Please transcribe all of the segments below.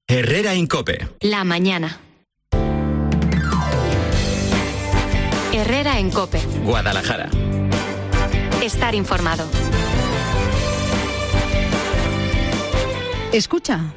Herrera en COPE. La mañana. Herrera en COPE. Guadalajara. Estar informado. Escucha.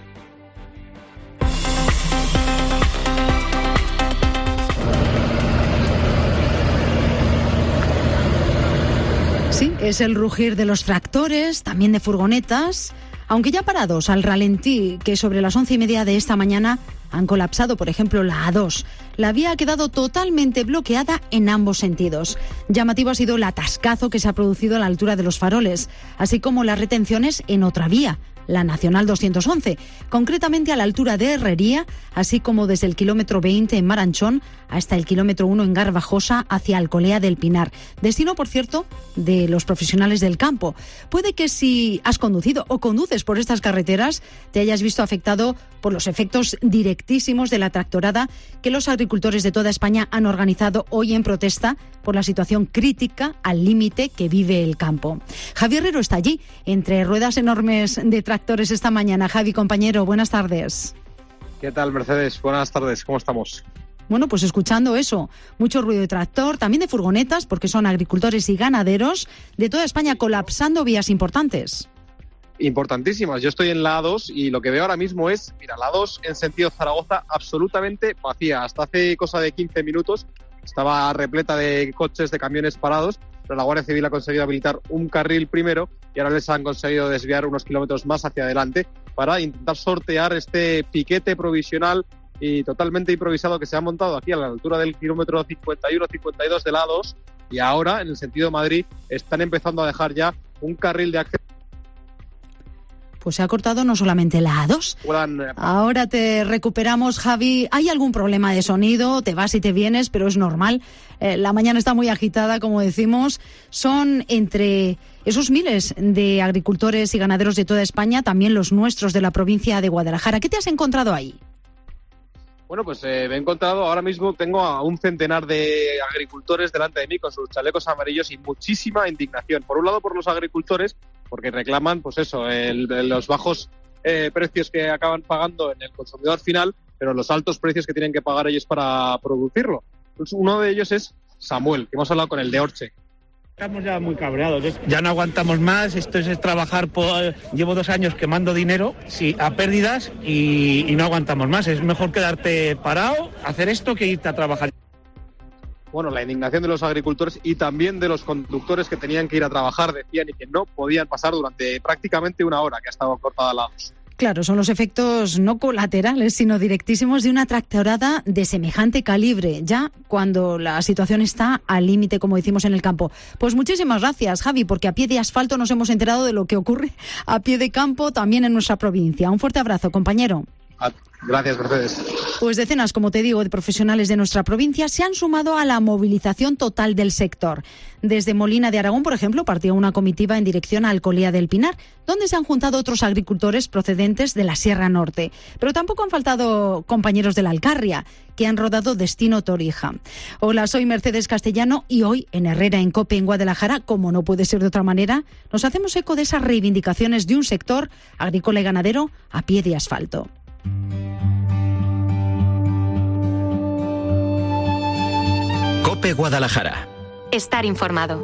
Sí, es el rugir de los tractores, también de furgonetas, aunque ya parados al ralentí, que sobre las 11:30 de esta mañana han colapsado, por ejemplo, la A2. La vía ha quedado totalmente bloqueada en ambos sentidos. Llamativo ha sido el atascazo que se ha producido a la altura de los faroles, así como las retenciones en otra vía, la Nacional 211, concretamente a la altura de Herrería, así como desde el kilómetro 20 en Maranchón hasta el kilómetro 1 en Garbajosa hacia Alcolea del Pinar. Destino, por cierto, de los profesionales del campo. Puede que si has conducido o conduces por estas carreteras te hayas visto afectado por los efectos directísimos de la tractorada que los agricultores de toda España han organizado hoy en protesta por la situación crítica al límite que vive el campo. Javi Herrero está allí, entre ruedas enormes de tractores esta mañana. Javi, compañero, buenas tardes. ¿Qué tal, Mercedes? Buenas tardes, ¿cómo estamos? Bueno, pues escuchando eso, mucho ruido de tractor, también de furgonetas, porque son agricultores y ganaderos de toda España colapsando vías importantes. Importantísimas. Yo estoy en la A2 y lo que veo ahora mismo es, mira, la A2 en sentido Zaragoza absolutamente vacía. Hasta hace cosa de 15 minutos estaba repleta de coches, de camiones parados, pero la Guardia Civil ha conseguido habilitar un carril primero y ahora les han conseguido desviar unos kilómetros más hacia adelante para intentar sortear este piquete provisional y totalmente improvisado que se ha montado aquí a la altura del kilómetro 51-52 de la A2, y ahora en el sentido Madrid están empezando a dejar ya un carril de acceso. Pues se ha cortado no solamente la A2. Ahora te recuperamos, Javi. ¿Hay algún problema de sonido? Te vas y te vienes, pero es normal. La mañana está muy agitada, como decimos. Son entre esos miles de agricultores y ganaderos de toda España, también los nuestros de la provincia de Guadalajara. ¿Qué te has encontrado ahí? Bueno, pues me he encontrado, ahora mismo tengo a un centenar de agricultores delante de mí con sus chalecos amarillos y muchísima indignación. Por un lado, por los agricultores, porque reclaman, pues eso, los bajos precios que acaban pagando en el consumidor final, pero los altos precios que tienen que pagar ellos para producirlo. Pues uno de ellos es Samuel, que hemos hablado con el de Orche. Estamos ya muy cabreados, ya no aguantamos más, esto es trabajar llevo 2 años quemando dinero a pérdidas y no aguantamos más, es mejor quedarte parado, hacer esto que irte a trabajar. Bueno, la indignación de los agricultores y también de los conductores que tenían que ir a trabajar, decían, y que no podían pasar durante prácticamente 1 hora que ha estado cortada la A2. Claro, son los efectos no colaterales, sino directísimos de una tractorada de semejante calibre, ya cuando la situación está al límite, como decimos en el campo. Pues muchísimas gracias, Javi, porque a pie de asfalto nos hemos enterado de lo que ocurre a pie de campo también en nuestra provincia. Un fuerte abrazo, compañero. Gracias, Mercedes. Pues decenas, como te digo, de profesionales de nuestra provincia se han sumado a la movilización total del sector. Desde Molina de Aragón, por ejemplo, partió una comitiva en dirección a Alcolea del Pinar, donde se han juntado otros agricultores procedentes de la Sierra Norte. Pero tampoco han faltado compañeros de la Alcarria, que han rodado destino Torija. Hola, soy Mercedes Castellano y hoy en Herrera en COPE en Guadalajara, como no puede ser de otra manera, nos hacemos eco de esas reivindicaciones de un sector agrícola y ganadero a pie de asfalto. COPE Guadalajara. Estar informado.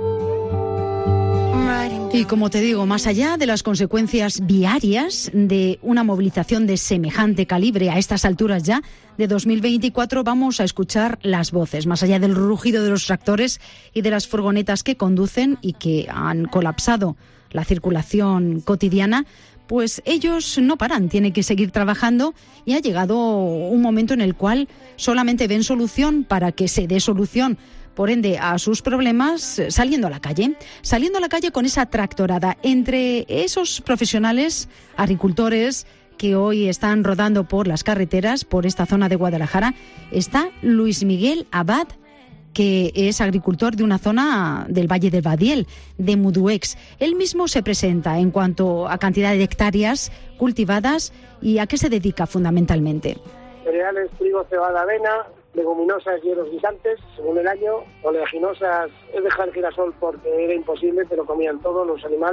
Y como te digo, más allá de las consecuencias viarias de una movilización de semejante calibre a estas alturas ya de 2024, vamos a escuchar las voces, más allá del rugido de los tractores y de las furgonetas que conducen y que han colapsado la circulación cotidiana. Pues ellos no paran, tienen que seguir trabajando y ha llegado un momento en el cual solamente ven solución para que se dé solución, por ende, a sus problemas saliendo a la calle con esa tractorada. Entre esos profesionales, agricultores que hoy están rodando por las carreteras, por esta zona de Guadalajara, está Luis Miguel Abad, que es agricultor de una zona del Valle del Badiel, de Muduex. Él mismo se presenta en cuanto a cantidad de hectáreas cultivadas y a qué se dedica fundamentalmente. Cereales, trigo, cebada, avena, leguminosas, hierbas guisantes, según el año, oleaginosas, es dejar el girasol porque era imposible, pero comían todos los animales,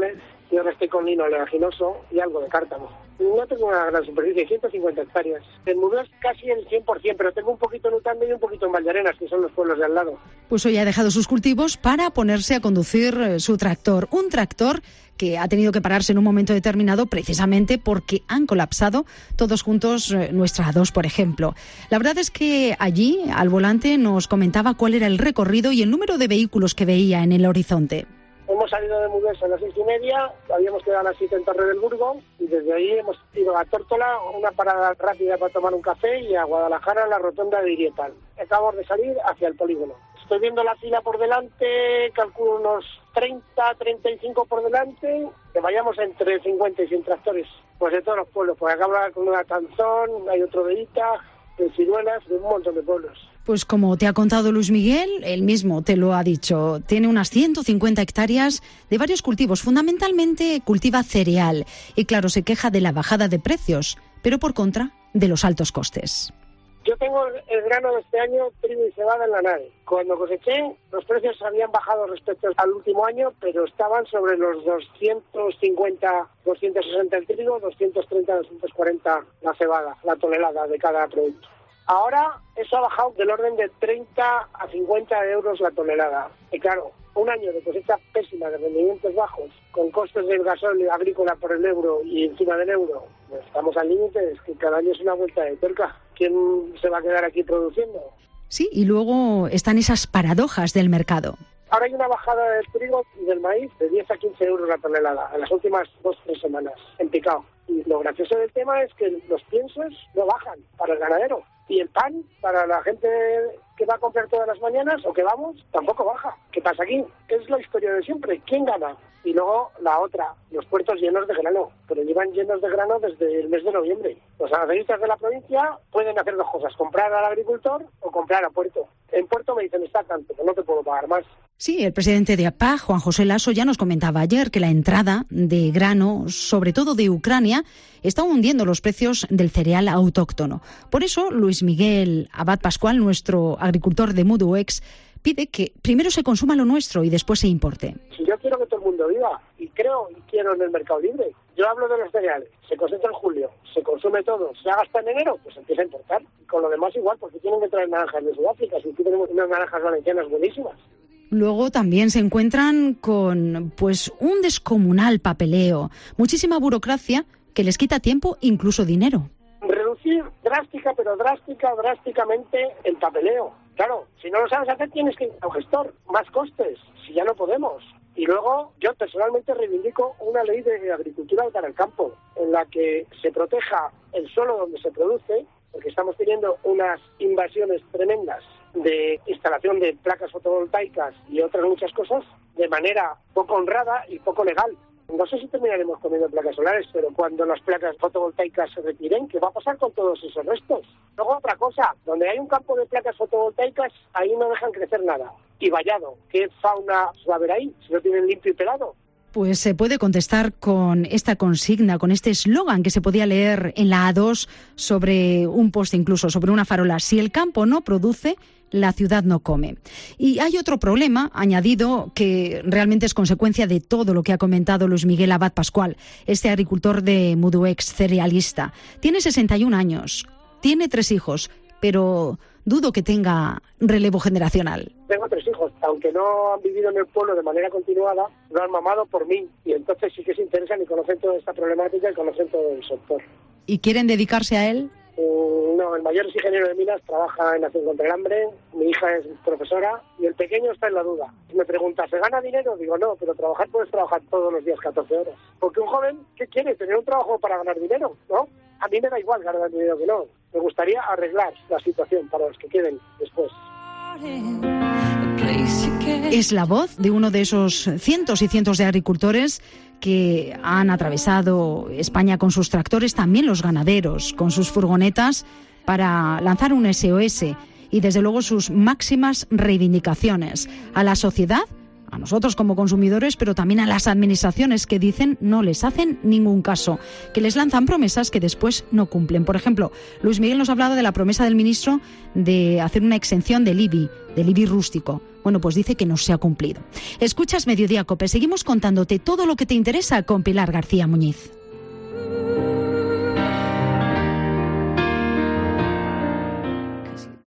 y ahora estoy con lino oleaginoso y algo de cártamo. No tengo una gran superficie, 150 hectáreas. En Mudeos casi el 100%, pero tengo un poquito en Utande y un poquito en Valdearenas, que son los pueblos de al lado. Pues hoy ha dejado sus cultivos para ponerse a conducir su tractor. Un tractor que ha tenido que pararse en un momento determinado precisamente porque han colapsado todos juntos nuestra A2, por ejemplo. La verdad es que allí, al volante, nos comentaba cuál era el recorrido y el número de vehículos que veía en el horizonte. Hemos salido de Mudeos a las 6:30, habíamos quedado a las 7 en Torre del Burgo y desde ahí hemos ido a Tórtola, una parada rápida para tomar un café, y a Guadalajara, a la rotonda de Irietal. Acabamos de salir hacia el polígono. Estoy viendo la fila por delante, calculo unos 30, 35 por delante, que vayamos entre 50 y 100 tractores, pues de todos los pueblos, pues acabo de hablar con una Tanzón, hay otro de Ita, de Ciruelas, de un montón de pueblos. Pues como te ha contado Luis Miguel, él mismo te lo ha dicho, tiene unas 150 hectáreas de varios cultivos, fundamentalmente cultiva cereal y claro, se queja de la bajada de precios, pero por contra de los altos costes. Yo tengo el grano de este año, trigo y cebada en la nave. Cuando coseché, los precios habían bajado respecto al último año, pero estaban sobre los 250, 260 el trigo, 230, 240 la cebada, la tonelada de cada producto. Ahora eso ha bajado del orden de 30 a 50 euros la tonelada. Y claro, un año de cosecha pésima, de rendimientos bajos, con costes del gasóleo agrícola por el euro y encima del euro, pues estamos al límite, es que cada año es una vuelta de tuerca. ¿Quién se va a quedar aquí produciendo? Sí, y luego están esas paradojas del mercado. Ahora hay una bajada del trigo y del maíz de 10 a 15 euros la tonelada en las últimas 2-3 semanas, en picado. Y lo gracioso del tema es que los piensos no bajan para el ganadero. Y el pan, para la gente que va a comprar todas las mañanas, o que vamos, tampoco baja. ¿Qué pasa aquí? Es la historia de siempre. ¿Quién gana? Y luego la otra, los puertos llenos de grano, pero llevan llenos de grano desde el mes de noviembre. Los ganaderistas de la provincia pueden hacer dos cosas, comprar al agricultor o comprar a puerto. En puerto me dicen, está tanto, no te puedo pagar más. Sí, el presidente de APAC, Juan José Lasso, ya nos comentaba ayer que la entrada de grano, sobre todo de Ucrania, está hundiendo los precios del cereal autóctono. Por eso, Luis Miguel Abad Pascual, nuestro agricultor de Muduex, pide que primero se consuma lo nuestro y después se importe. Si yo quiero que todo el mundo viva, y quiero en el mercado libre. Yo hablo de los cereales, se cosecha en julio, se consume todo, se gasta en enero, pues empieza a importar. Y con lo demás igual, porque tienen que traer naranjas de Sudáfrica, si aquí tenemos unas naranjas valencianas buenísimas. Luego también se encuentran con un descomunal papeleo, muchísima burocracia que les quita tiempo, incluso dinero. Reducir drásticamente el papeleo. Claro, si no lo sabes hacer tienes que ir a un gestor, más costes, si ya no podemos. Y luego yo personalmente reivindico una ley de agricultura para el campo, en la que se proteja el suelo donde se produce, porque estamos teniendo unas invasiones tremendas de instalación de placas fotovoltaicas y otras muchas cosas de manera poco honrada y poco legal. No sé si terminaremos comiendo placas solares, pero cuando las placas fotovoltaicas se retiren, ¿qué va a pasar con todos esos restos? Luego otra cosa, donde hay un campo de placas fotovoltaicas, ahí no dejan crecer nada. Y vallado, ¿qué fauna va a haber ahí si no tienen limpio y pelado? Pues se puede contestar con esta consigna, con este eslogan que se podía leer en la A2 sobre un poste, incluso sobre una farola. Si el campo no produce, la ciudad no come. Y hay otro problema añadido que realmente es consecuencia de todo lo que ha comentado Luis Miguel Abad Pascual, este agricultor de Muduex cerealista. Tiene 61 años, tiene 3 hijos, pero dudo que tenga relevo generacional. Tengo 3 hijos, aunque no han vivido en el pueblo de manera continuada, lo han mamado por mí, y entonces sí que se interesan y conocen toda esta problemática y conocen todo el sector. ¿Y quieren dedicarse a él? No, el mayor es ingeniero de minas, trabaja en Acción contra el Hambre, mi hija es profesora y el pequeño está en la duda. Si me pregunta, ¿se gana dinero? Digo, no, pero trabajar puedes trabajar todos los días 14 horas. Porque un joven, ¿qué quiere? Tener un trabajo para ganar dinero, ¿no? A mí me da igual ganar dinero que no. Me gustaría arreglar la situación para los que queden después. Es la voz de uno de esos cientos y cientos de agricultores que han atravesado España con sus tractores, también los ganaderos con sus furgonetas, para lanzar un SOS y desde luego sus máximas reivindicaciones a la sociedad, a nosotros como consumidores, pero también a las administraciones que dicen no les hacen ningún caso, que les lanzan promesas que después no cumplen. Por ejemplo, Luis Miguel nos ha hablado de la promesa del ministro de hacer una exención del IBI rústico. Bueno, pues dice que no se ha cumplido. Escuchas Mediodía COPE, seguimos contándote todo lo que te interesa con Pilar García Muñiz.